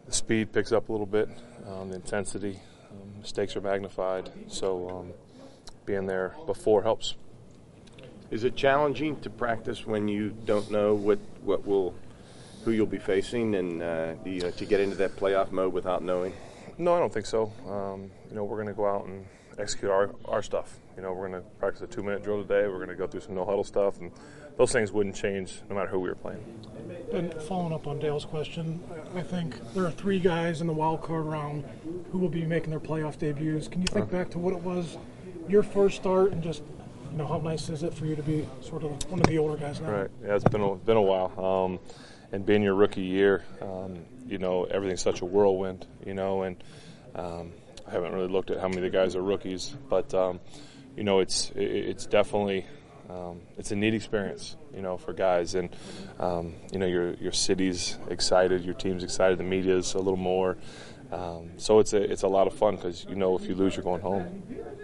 the speed picks up a little bit, the intensity, mistakes are magnified. So being there before helps. Is it challenging to practice when you don't know who you'll be facing, and to get into that playoff mode without knowing? No, I don't think so. We're going to go out and execute our stuff. We're going to practice a 2-minute drill today. We're going to go through some no-huddle stuff, and those things wouldn't change no matter who we were playing. And following up on Dale's question, I think there are 3 guys in the wild card round who will be making their playoff debuts. Can you think back to what it was, your first start, and just how nice is it for you to be sort of one of the older guys now? Right. Yeah, it's been a while. And being your rookie year, everything's such a whirlwind, and I haven't really looked at how many of the guys are rookies, but it's definitely it's a neat experience, for guys, and your city's excited, your team's excited, the media's a little more, so it's a lot of fun because if you lose, you're going home.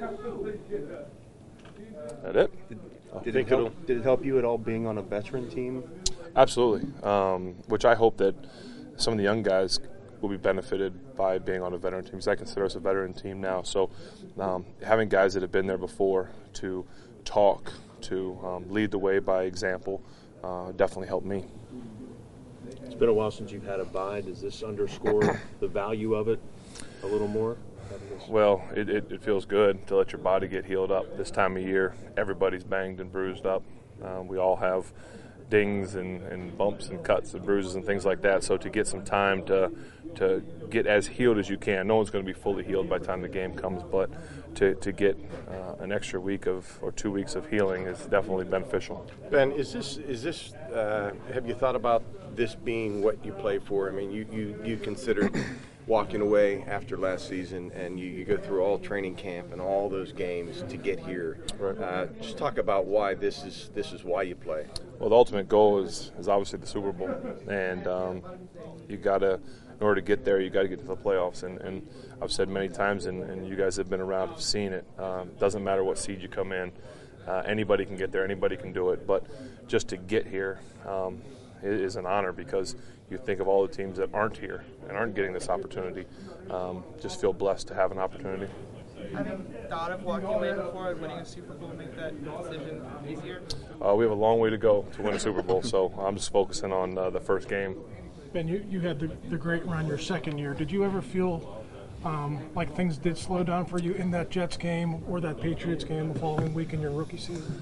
That it? Did it help you at all being on a veteran team? Absolutely, which I hope that some of the young guys will be benefited by being on a veteran team, because I consider us a veteran team now. So having guys that have been there before to talk, to lead the way by example, definitely helped me. It's been a while since you've had a bye. Does this underscore the value of it a little more? Well, it feels good to let your body get healed up. This time of year, everybody's banged and bruised up. We all have dings and bumps and cuts and bruises and things like that. So to get some time to get as healed as you can. No one's going to be fully healed by the time the game comes, but to get an extra week or 2 weeks of healing is definitely beneficial. Ben, is this? Have you thought about this being what you play for? I mean, you considered walking away after last season, and you go through all training camp and all those games to get here. Right. Just talk about why this is why you play. Well, the ultimate goal is obviously the Super Bowl, and you got to, in order to get there, you got to get to the playoffs. And I've said many times, and you guys have been around, have seen it. Doesn't matter what seed you come in, anybody can get there, anybody can do it. But just to get here is an honor, because you think of all the teams that aren't here and aren't getting this opportunity. Just feel blessed to have an opportunity. Have you thought of walking away before winning a Super Bowl, make that decision easier? We have a long way to go to win a Super Bowl, so I'm just focusing on the first game. Ben, you had the great run your second year. Did you ever feel like things did slow down for you in that Jets game or that Patriots game the following week in your rookie season?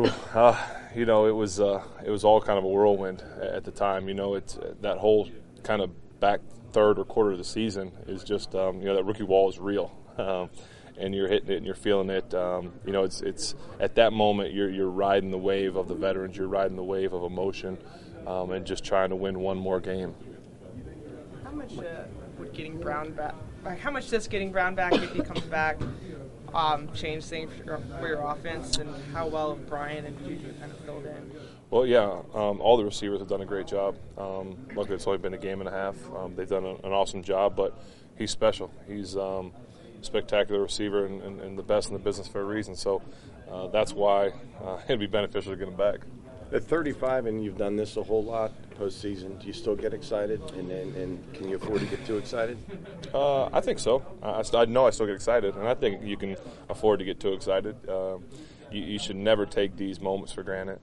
It was all kind of a whirlwind at the time. It's that whole kind of back third or quarter of the season is just that rookie wall is real, and you're hitting it and you're feeling it. It's at that moment you're riding the wave of the veterans, you're riding the wave of emotion, and just trying to win one more game. How much would getting Brown back? How much does getting Brown back, if he comes back, change things for your offense, and how well have Brian and Juju kind of filled in? Well, yeah, all the receivers have done a great job. Luckily, it's only been a game and a half. They've done an awesome job, but he's special. He's a spectacular receiver and the best in the business for a reason. So that's why it'd be beneficial to get him back. At 35, and you've done this a whole lot postseason, do you still get excited? And can you afford to get too excited? I think so. I know I still get excited, and I think you can afford to get too excited. You should never take these moments for granted.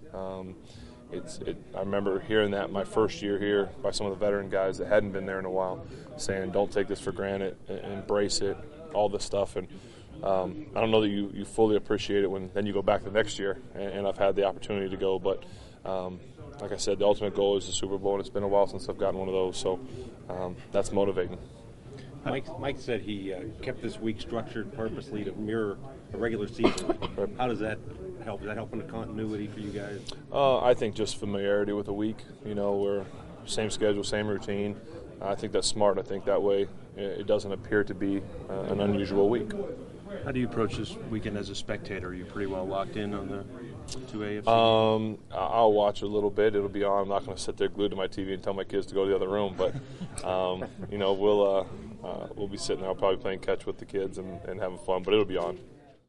I remember hearing that my first year here by some of the veteran guys that hadn't been there in a while, saying, "Don't take this for granted, embrace it," all this stuff. And I don't know that you fully appreciate it when then you go back the next year, and I've had the opportunity to go. But like I said, the ultimate goal is the Super Bowl, and it's been a while since I've gotten one of those, so that's motivating. Mike said he kept this week structured purposely to mirror a regular season. How does that help? Is that helping the continuity for you guys? I think just familiarity with a week. We're same schedule, same routine. I think that's smart. I think that way it doesn't appear to be an unusual week. How do you approach this weekend as a spectator? Are you pretty well locked in on the two AFC? I'll watch a little bit. It'll be on. I'm not going to sit there glued to my TV and tell my kids to go to the other room. But, we'll be sitting there probably playing catch with the kids and having fun. But it'll be on.